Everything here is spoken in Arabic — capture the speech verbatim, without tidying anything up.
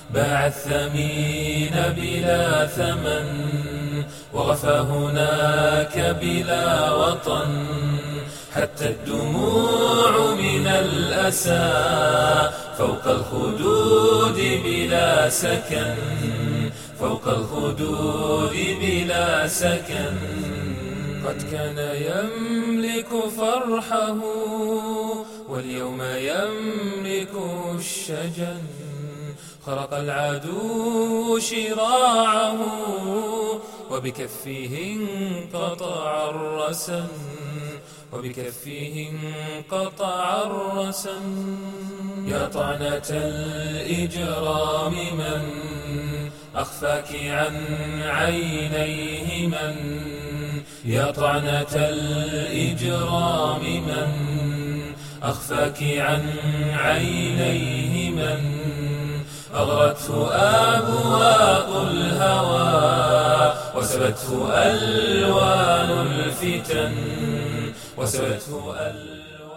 باع الثمين بلا ثمن وغفى هناك بلا وطن، حتى الدموع من الأسى فوق الخدود بلا سكن، فوق الخدود بلا سكن. قد كان يملك فرحه واليوم يملك الشجن، خرق العدو شراعه وبكفه انقطع الرسن، وبكفه انقطع الرسن. يا طعنة الإجرام من أخفاك عن عينيه من، يا طعنة الإجرام من أخفاك عن عينيه من، أغرته أبواق الهوى وسبته ألوان الفتن، وسبته ألوان